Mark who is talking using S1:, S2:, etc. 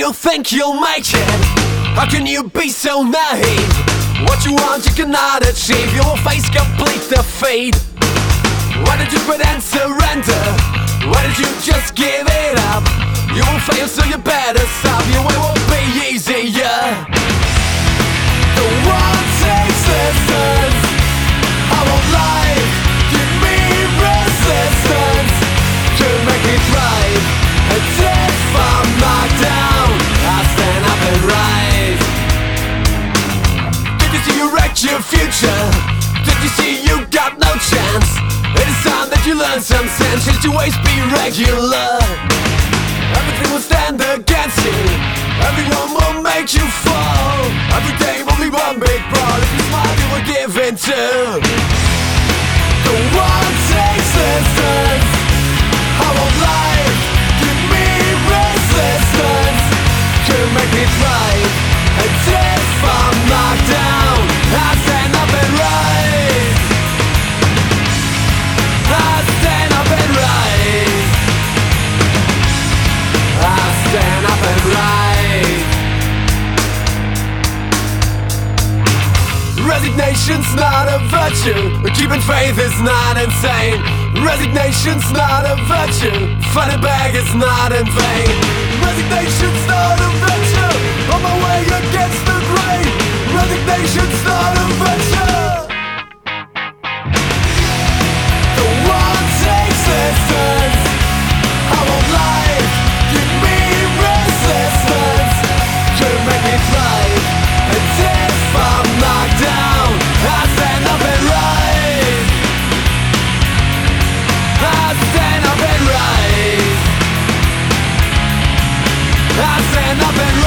S1: you think you'll make it? How can you be so naive? What you want you cannot achieve. You will face complete defeat. Why did you quit and surrender? Why did you just give it up? You will fail, so you better stop. Your way won't be easier. The one takes lessons. I won't lie. Give me resistance to make me thrive. And if I'm knocked down, I stand up and rise. Did you see you wrecked your future? Did you see you got no chance? It is time that you learn some sense. Should you always be regular? Everything will stand against you. Everyone will make you fall. Every day will be one big brawl. If you smile, you will give in to. The one takes lessons. I won't lie. Give me resistance to make me thrive. And if I'm knocked down, I stand up and rise. I stand up and rise. I stand up and rise. Resignation's not a virtue, but keeping faith is not insane. Resignation's not a virtue, fighting back is not in vain. Resignation's not a virtue, on my way against the grain. Resignation's not a virtue. The one takes lessons. I won't lie. Give me resistance to make me thrive. And if I'm knocked down, I stand up and rise. I stand up and rise. I stand up and rise.